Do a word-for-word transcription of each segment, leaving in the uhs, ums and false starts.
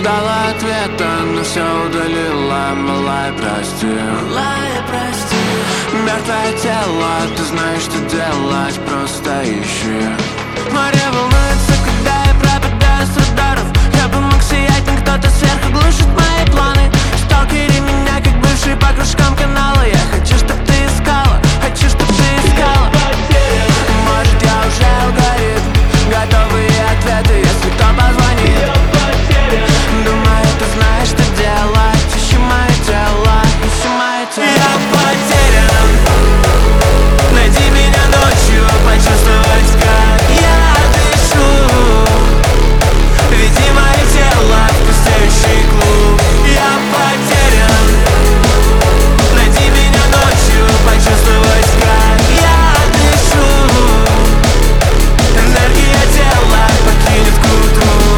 ждала ответа, но все удалила. Малая, прости, малая, прости. Мертвое тело, ты знаешь, что делать, просто ищи. Море волнуется, когда я пропадаю с радаров. Я бы мог сиять, но кто-то сверху глушит мои планы. Сталкери меня, как бывший по кружкам канала. Я хочу, чтоб ты искала, хочу, чтоб ты искала. Может, я уже алгоритм, готовые ответы, если кто позвонит. Думаю, ты знаешь, что делать. Ищи мое тело, ищи мое тело. Я потерян, найди меня ночью, почувствовать, как я дышу. Веди мое тело в пустеющий клуб. Я потерян, найди меня ночью, почувствовать, как я дышу. Энергия тела покинет к утру.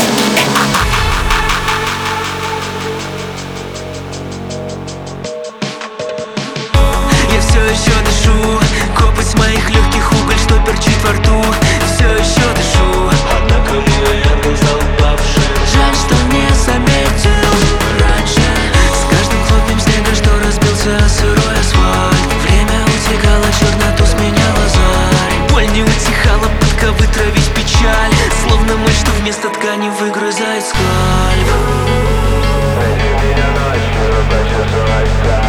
Я все еще дышу, копоть моих легких, уголь, что перчит во рту. Все еще дышу, однако мой стал упавшим. Жаль, что не заметил раньше. С каждым хлопьем снега, что разбился о сырой асфальт. Время утекало, черноту сменяла зарь. Боль не утихала, пытка вытравить печаль. Словно мышь, что вместо ткани выгрызает скальп. Найди меня ночью, почувствовать, как